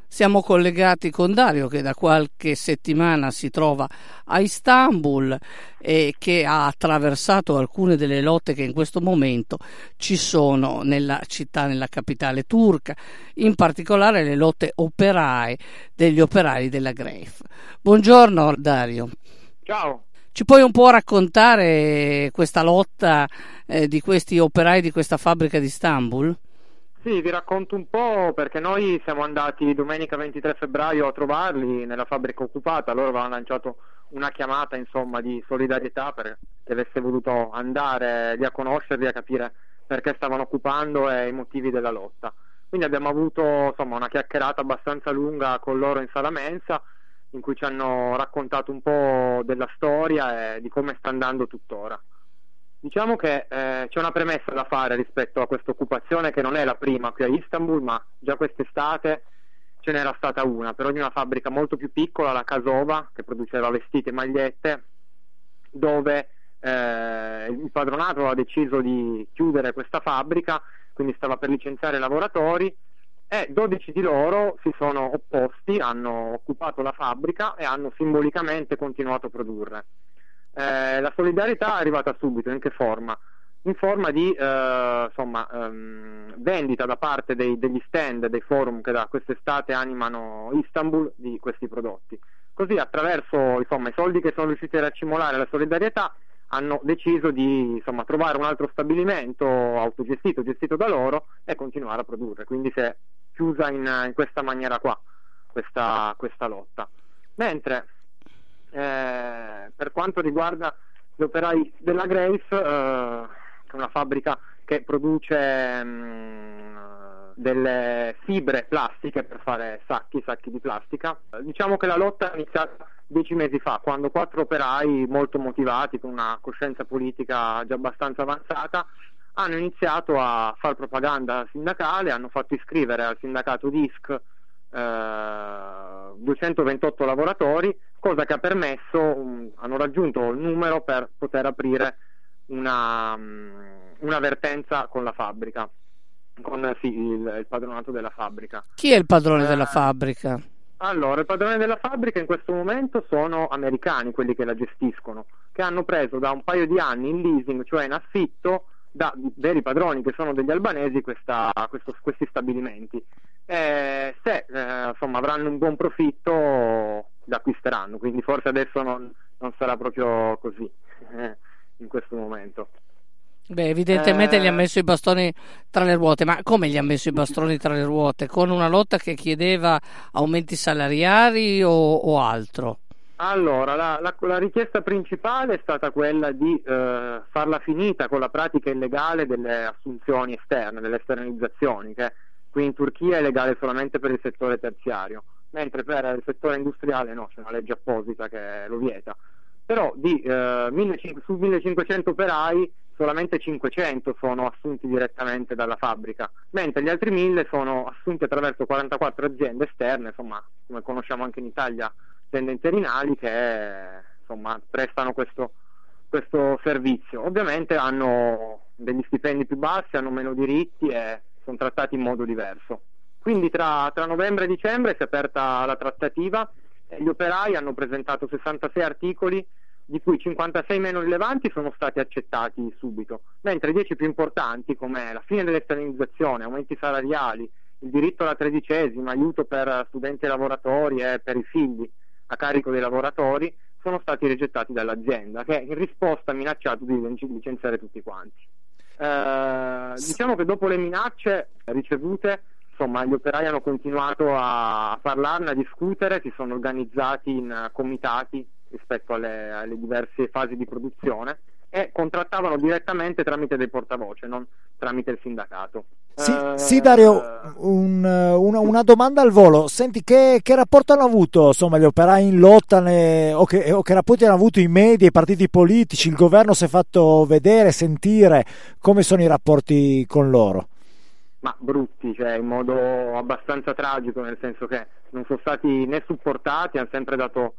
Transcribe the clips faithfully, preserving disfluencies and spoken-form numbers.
Siamo collegati con Dario che da qualche settimana si trova a Istanbul e che ha attraversato alcune delle lotte che in questo momento ci sono nella città, nella capitale turca, in particolare le lotte operaie degli operai della Greif. Buongiorno Dario. Ciao. Ci puoi un po' raccontare questa lotta eh, di questi operai di questa fabbrica di Istanbul? Sì, vi racconto un po' perché noi siamo andati domenica ventitré febbraio a trovarli nella fabbrica occupata. Loro avevano lanciato una chiamata, insomma, di solidarietà per chi avesse voluto andare lì a conoscerli, a capire perché stavano occupando e i motivi della lotta. Quindi abbiamo avuto, insomma, una chiacchierata abbastanza lunga con loro in sala mensa, in cui ci hanno raccontato un po' della storia e di come sta andando tuttora. Diciamo che eh, c'è una premessa da fare rispetto a questa occupazione, che non è la prima qui a Istanbul, ma già quest'estate ce n'era stata una, però di una fabbrica molto più piccola, la Casova, che produceva vestiti e magliette, dove eh, il padronato aveva deciso di chiudere questa fabbrica, quindi stava per licenziare i lavoratori, e dodici di loro si sono opposti, hanno occupato la fabbrica e hanno simbolicamente continuato a produrre. Eh, la solidarietà è arrivata subito. In che forma? In forma di eh, insomma, ehm, vendita da parte dei, degli stand, dei forum che da quest'estate animano Istanbul di questi prodotti. Così, attraverso insomma, i soldi che sono riusciti a raccimolare la solidarietà, hanno deciso di insomma, trovare un altro stabilimento autogestito, gestito da loro, e continuare a produrre. Quindi si è chiusa in, in questa maniera qua questa, questa lotta. Mentre Eh, per quanto riguarda gli operai della Greif, eh, che è una fabbrica che produce mh, delle fibre plastiche per fare sacchi, sacchi di plastica, diciamo che la lotta è iniziata dieci mesi fa, quando quattro operai molto motivati, con una coscienza politica già abbastanza avanzata, hanno iniziato a fare propaganda sindacale, hanno fatto iscrivere al sindacato D I S C Uh, duecentoventotto lavoratori, cosa che ha permesso, um, hanno raggiunto il numero per poter aprire una, um, un'avvertenza con la fabbrica, con sì, il, il padronato della fabbrica. Chi è il padrone uh, della fabbrica? Allora, il padrone della fabbrica in questo momento sono americani, quelli che la gestiscono, che hanno preso da un paio di anni in leasing, cioè in affitto, da veri padroni che sono degli albanesi, questa, questo, questi stabilimenti. Eh, se eh, insomma avranno un buon profitto li acquisteranno, quindi forse adesso non, non sarà proprio così eh, in questo momento. Beh, evidentemente eh, gli ha messo i bastoni tra le ruote. Ma come gli ha messo i bastoni tra le ruote? Con una lotta che chiedeva aumenti salariari o, o altro? Allora, la, la, la richiesta principale è stata quella di eh, farla finita con la pratica illegale delle assunzioni esterne, delle esternalizzazioni, che qui in Turchia è legale solamente per il settore terziario, mentre per il settore industriale no, c'è una legge apposita che lo vieta. Però di eh, millecinquecento, su millecinquecento operai solamente cinquecento sono assunti direttamente dalla fabbrica, mentre gli altri mille sono assunti attraverso quarantaquattro aziende esterne, insomma, come conosciamo anche in Italia, aziende interinali che insomma prestano questo, questo servizio. Ovviamente hanno degli stipendi più bassi, hanno meno diritti e sono trattati in modo diverso. Quindi tra, tra novembre e dicembre si è aperta la trattativa e gli operai hanno presentato sessantasei articoli, di cui cinquantasei meno rilevanti sono stati accettati subito, mentre i dieci più importanti, come la fine dell'esternalizzazione, aumenti salariali, il diritto alla tredicesima, aiuto per studenti e lavoratori e per i figli a carico dei lavoratori, sono stati rigettati dall'azienda, che in risposta ha minacciato di licenziare tutti quanti. Eh, diciamo che dopo le minacce ricevute, insomma, gli operai hanno continuato a parlarne, a discutere, si sono organizzati in comitati rispetto alle, alle diverse fasi di produzione e contrattavano direttamente tramite dei portavoce, non tramite il sindacato. Sì, eh, sì Dario, un, una, una domanda al volo. Senti, che, che rapporto hanno avuto insomma, gli operai in lotta ne, o, che, o che rapporti hanno avuto i media, i partiti politici, il governo si è fatto vedere, sentire? Come sono i rapporti con loro? Ma brutti, cioè in modo abbastanza tragico, nel senso che non sono stati né supportati, hanno sempre dato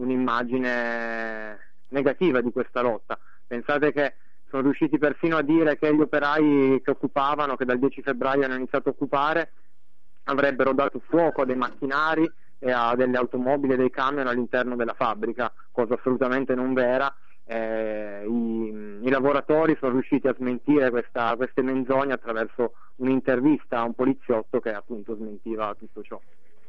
un'immagine negativa di questa lotta. Pensate che sono riusciti persino a dire che gli operai che occupavano, che dal dieci febbraio hanno iniziato a occupare, avrebbero dato fuoco a dei macchinari e a delle automobili e dei camion all'interno della fabbrica, cosa assolutamente non vera. Eh, i, i lavoratori sono riusciti a smentire questa, queste menzogne attraverso un'intervista a un poliziotto che appunto smentiva tutto ciò.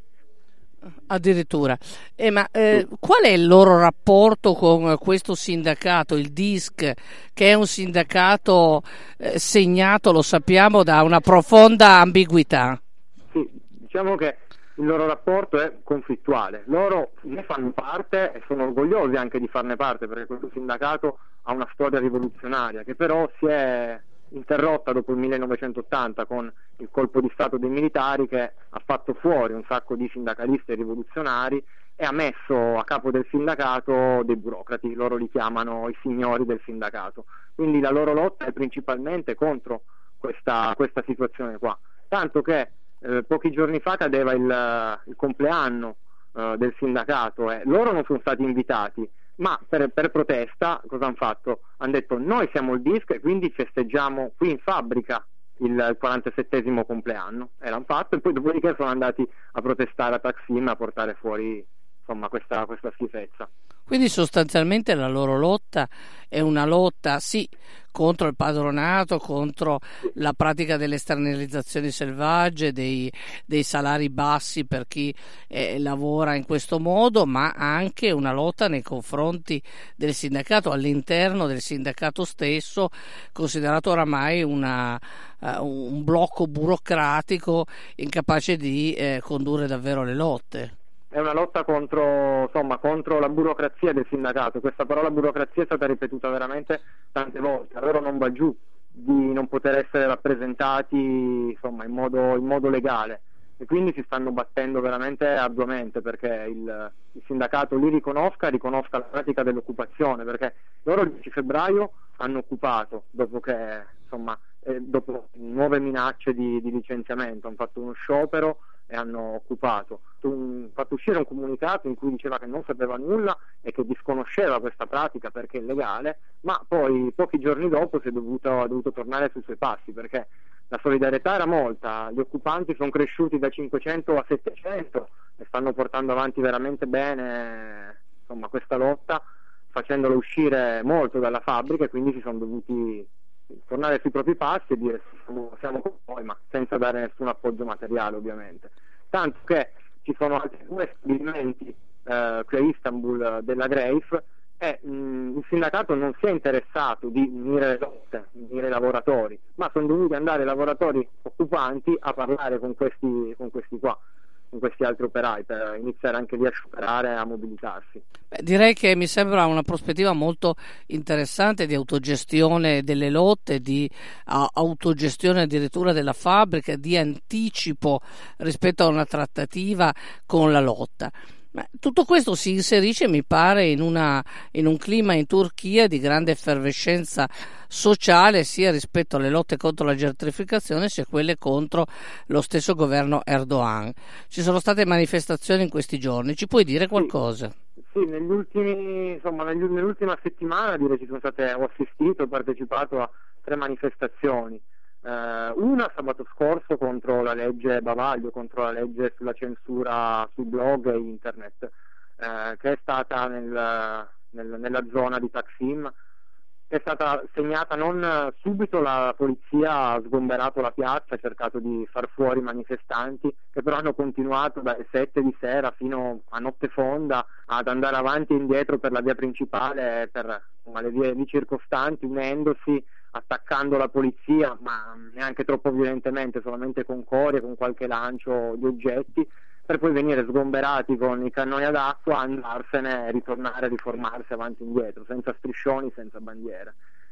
Addirittura. Eh, ma eh, qual è il loro rapporto con questo sindacato, il D I S C, che è un sindacato eh, segnato, lo sappiamo, da una profonda ambiguità? Sì, diciamo che il loro rapporto è conflittuale. Loro ne fanno parte e sono orgogliosi anche di farne parte, perché questo sindacato ha una storia rivoluzionaria che però si è interrotta dopo il millenovecentottanta con il colpo di stato dei militari, che ha fatto fuori un sacco di sindacalisti e rivoluzionari e ha messo a capo del sindacato dei burocrati. Loro li chiamano i signori del sindacato, quindi la loro lotta è principalmente contro questa, questa situazione qua, tanto che eh, pochi giorni fa cadeva il, il compleanno eh, del sindacato e loro non sono stati invitati, ma per, per protesta cosa hanno fatto? Hanno detto: noi siamo il D I S C e quindi festeggiamo qui in fabbrica il quarantasettesimo compleanno, e l'hanno fatto, e poi dopodiché sono andati a protestare a Taksim, a portare fuori insomma questa, questa schifezza. Quindi sostanzialmente la loro lotta è una lotta, sì, contro il padronato, contro la pratica delle esternalizzazioni selvagge, dei, dei salari bassi per chi eh, lavora in questo modo, ma anche una lotta nei confronti del sindacato, all'interno del sindacato stesso, considerato oramai una, uh, un blocco burocratico incapace di eh, condurre davvero le lotte. È una lotta contro, insomma, contro la burocrazia del sindacato. Questa parola burocrazia è stata ripetuta veramente tante volte. A loro non va giù di non poter essere rappresentati insomma, in modo, in modo legale, e quindi si stanno battendo veramente arduamente perché il, il sindacato li riconosca, riconosca la pratica dell'occupazione, perché loro il dieci febbraio hanno occupato dopo che insomma, eh, dopo nuove minacce di, di licenziamento, hanno fatto uno sciopero e hanno occupato, un, fatto uscire un comunicato in cui diceva che non sapeva nulla e che disconosceva questa pratica perché è illegale, ma poi pochi giorni dopo si è dovuto, ha dovuto tornare sui suoi passi, perché la solidarietà era molta, gli occupanti sono cresciuti da cinquecento a settecento e stanno portando avanti veramente bene insomma, questa lotta, facendola uscire molto dalla fabbrica, e quindi si sono dovuti tornare sui propri passi e dire siamo, siamo con voi, ma senza dare nessun appoggio materiale ovviamente, tanto che ci sono altri due stabilimenti eh, qui a Istanbul della Greif e mh, il sindacato non si è interessato di unire le lotte, di unire i lavoratori, ma sono dovuti andare i lavoratori occupanti a parlare con questi, con questi qua, con questi altri operai, per iniziare anche lì a scioperare e a mobilitarsi. Beh, direi che mi sembra una prospettiva molto interessante di autogestione delle lotte, di uh, autogestione addirittura della fabbrica, di anticipo rispetto a una trattativa con la lotta. Tutto questo si inserisce, mi pare, in, una, in un clima in Turchia di grande effervescenza sociale, sia rispetto alle lotte contro la gentrificazione sia quelle contro lo stesso governo Erdogan. Ci sono state manifestazioni in questi giorni, ci puoi dire qualcosa? Sì, sì, negli ultimi, insomma, negli, nell'ultima settimana direi ci sono state, ho assistito, ho partecipato a tre manifestazioni. Uh, una sabato scorso contro la legge Bavaglio, contro la legge sulla censura sui blog e internet, uh, che è stata nel, nel, nella zona di Taksim, che è stata segnata non subito, la polizia ha sgomberato la piazza, ha cercato di far fuori i manifestanti, che però hanno continuato dalle sette di sera fino a notte fonda ad andare avanti e indietro per la via principale e per insomma, le vie lì circostanti, unendosi, attaccando la polizia, ma neanche troppo violentemente, solamente con cori e con qualche lancio di oggetti, per poi venire sgomberati con i cannoni ad acqua, andarsene e ritornare a riformarsi avanti e indietro, senza striscioni, senza bandiere.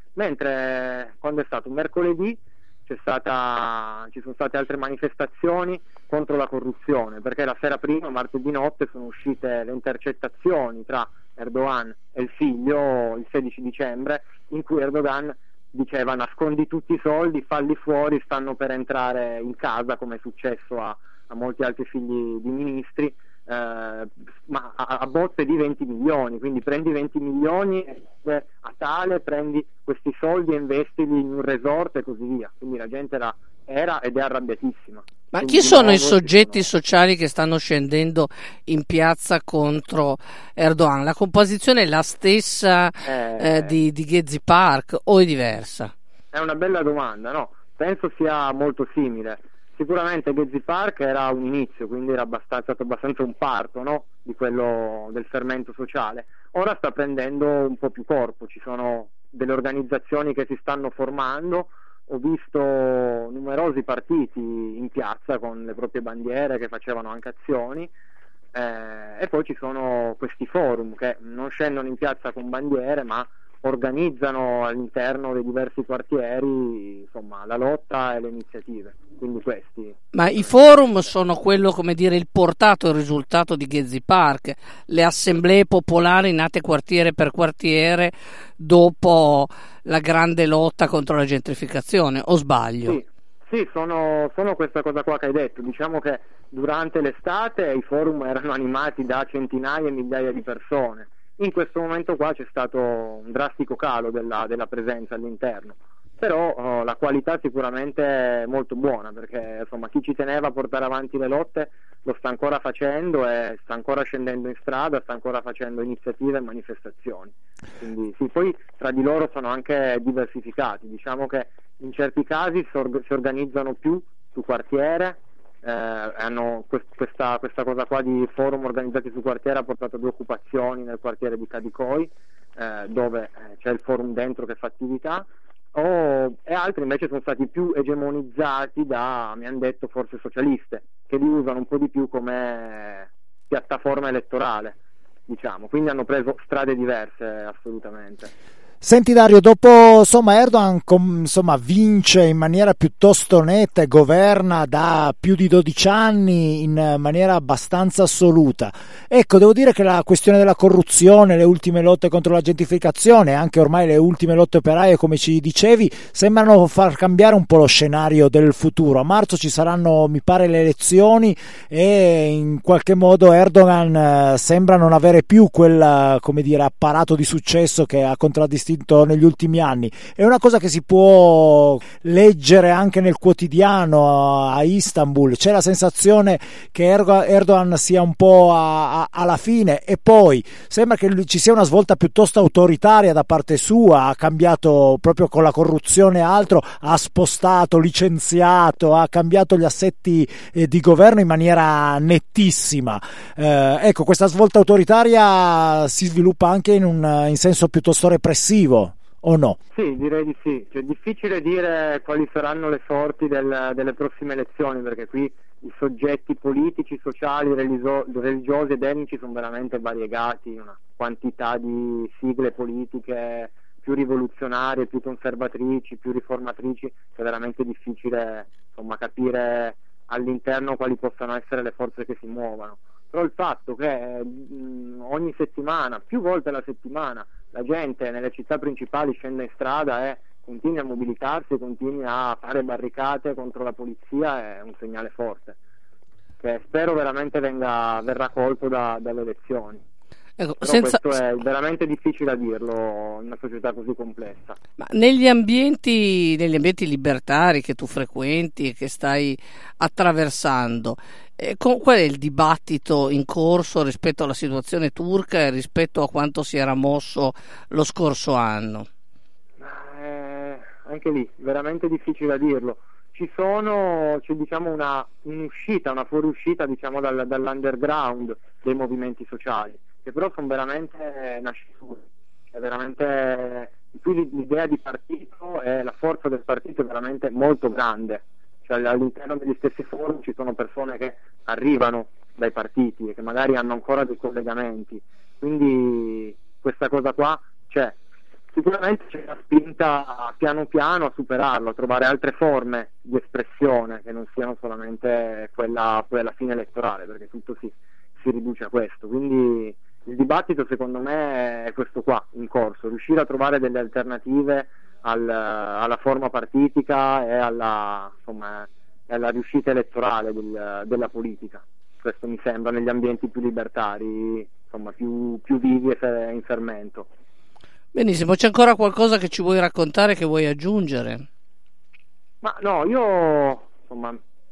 Mentre quando è stato mercoledì c'è stata, ci sono state altre manifestazioni contro la corruzione, perché la sera prima, martedì notte, sono uscite le intercettazioni tra Erdogan e il figlio il sedici dicembre, in cui Erdogan diceva: nascondi tutti i soldi, falli fuori, stanno per entrare in casa, come è successo a, a molti altri figli di ministri, eh, ma a, a botte di venti milioni, quindi prendi venti milioni eh, a tale, prendi questi soldi e investili in un resort e così via, quindi la gente era, era ed è arrabbiatissima. Ma Quindi chi di sono nuovo i ci soggetti sono- sociali che stanno scendendo in piazza contro Erdogan? La composizione è la stessa eh, eh, di, di Gezi Park o è diversa? È una bella domanda, no? Penso sia molto simile. Sicuramente Gezi Park era un inizio, quindi era abbastanza, stato abbastanza un parto, no? Di quello del fermento sociale. Ora sta prendendo un po' più corpo, ci sono delle organizzazioni che si stanno formando, ho visto numerosi partiti in piazza con le proprie bandiere che facevano anche azioni, eh, e poi ci sono questi forum che non scendono in piazza con bandiere, ma organizzano all'interno dei diversi quartieri, insomma, la lotta e le iniziative. Quindi questi. Ma i forum sono quello, come dire, il portato, il risultato di Gezi Park, le assemblee popolari nate quartiere per quartiere dopo la grande lotta contro la gentrificazione, o sbaglio? Sì, sì, sono, sono questa cosa qua che hai detto. Diciamo che durante l'estate i forum erano animati da centinaia e migliaia di persone. In questo momento qua c'è stato un drastico calo della, della presenza all'interno, però oh, la qualità sicuramente è molto buona, perché insomma chi ci teneva a portare avanti le lotte lo sta ancora facendo e sta ancora scendendo in strada, sta ancora facendo iniziative e manifestazioni. Quindi sì, poi tra di loro sono anche diversificati, diciamo che in certi casi si, org- si organizzano più su quartiere. Eh, hanno quest- questa, questa cosa qua di forum organizzati su quartiere ha portato a due occupazioni nel quartiere di Kadikoi, eh, dove eh, c'è il forum dentro che fa attività, o, e altri invece sono stati più egemonizzati da, mi hanno detto, forze socialiste, che li usano un po' di più come piattaforma elettorale, diciamo, quindi hanno preso strade diverse assolutamente. Senti Dario, dopo insomma Erdogan com, insomma, vince in maniera piuttosto netta e governa da più di dodici anni in maniera abbastanza assoluta. Ecco, devo dire che la questione della corruzione, le ultime lotte contro la gentrificazione, anche ormai le ultime lotte operaie, come ci dicevi, sembrano far cambiare un po' lo scenario del futuro. A marzo ci saranno, mi pare, le elezioni e in qualche modo Erdogan eh, sembra non avere più quel, come dire, apparato di successo che ha contraddistinto negli ultimi anni. È una cosa che si può leggere anche nel quotidiano a Istanbul. C'è la sensazione che Erdogan sia un po' a, a, alla fine, e poi sembra che ci sia una svolta piuttosto autoritaria da parte sua. Ha cambiato proprio con la corruzione e altro, ha spostato, licenziato, ha cambiato gli assetti eh, di governo in maniera nettissima. Eh, ecco, questa svolta autoritaria si sviluppa anche in un in senso piuttosto repressivo, o no? Sì, direi di sì. Cioè, è difficile dire quali saranno le sorti del, delle prossime elezioni, perché qui i soggetti politici, sociali, religio- religiosi ed etnici sono veramente variegati, una quantità di sigle politiche più rivoluzionarie, più conservatrici, più riformatrici, che è veramente difficile, insomma, capire all'interno quali possano essere le forze che si muovono. Però il fatto che mh, ogni settimana, più volte alla settimana, la gente nelle città principali scende in strada e continui a mobilitarsi, continui a fare barricate contro la polizia, è un segnale forte, che spero veramente venga, verrà colto da, dalle elezioni. Ecco, Però senza... questo è veramente difficile a dirlo in una società così complessa. Ma negli ambienti, negli ambienti libertari che tu frequenti e che stai attraversando, eh, con, qual è il dibattito in corso rispetto alla situazione turca e rispetto a quanto si era mosso lo scorso anno? Eh, anche lì, veramente difficile a dirlo. Ci sono, c'è diciamo una un'uscita, una fuoriuscita diciamo dal, dall'underground dei movimenti sociali, che però sono veramente nascituri. È veramente, qui l'idea di partito e la forza del partito è veramente molto grande. Cioè, all'interno degli stessi forum ci sono persone che arrivano dai partiti e che magari hanno ancora dei collegamenti, quindi questa cosa qua c'è. Sicuramente c'è una spinta piano piano a superarlo, a trovare altre forme di espressione che non siano solamente quella poi alla fine elettorale, perché tutto si, si riduce a questo. Quindi il dibattito secondo me è questo qua in corso, riuscire a trovare delle alternative al, alla forma partitica e alla, insomma, alla riuscita elettorale del, della politica. Questo mi sembra negli ambienti più libertari, insomma più, più vivi e in fermento. Benissimo, c'è ancora qualcosa che ci vuoi raccontare, che vuoi aggiungere? Ma no, io insomma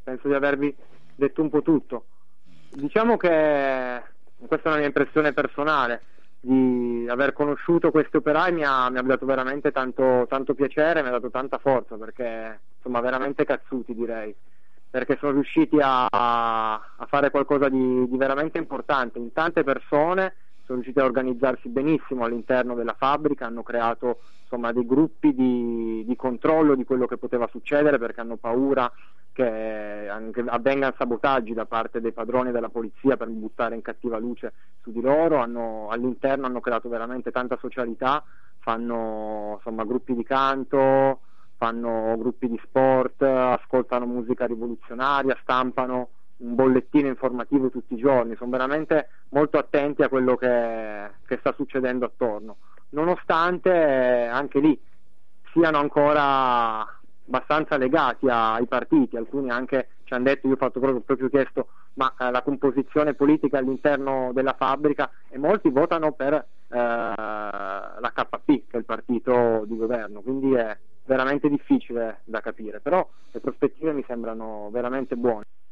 penso di avervi detto un po' tutto. Diciamo che questa è una mia impressione personale, di aver conosciuto questi operai mi ha, mi ha dato veramente tanto, tanto piacere, mi ha dato tanta forza, perché insomma veramente cazzuti, direi, perché sono riusciti a, a fare qualcosa di, di veramente importante in tante persone, sono riusciti a organizzarsi benissimo all'interno della fabbrica, hanno creato insomma dei gruppi di, di controllo di quello che poteva succedere, perché hanno paura che anche avvengano sabotaggi da parte dei padroni e della polizia per buttare in cattiva luce su di loro. Hanno, all'interno hanno creato veramente tanta socialità, fanno insomma gruppi di canto, fanno gruppi di sport, ascoltano musica rivoluzionaria, stampano un bollettino informativo tutti i giorni, sono veramente molto attenti a quello che, che sta succedendo attorno, nonostante eh, anche lì siano ancora abbastanza legati ai partiti. Alcuni anche ci hanno detto, io ho fatto proprio, proprio chiesto ma eh, la composizione politica all'interno della fabbrica, e molti votano per eh, la K P, che è il partito di governo, quindi è veramente difficile da capire, però le prospettive mi sembrano veramente buone.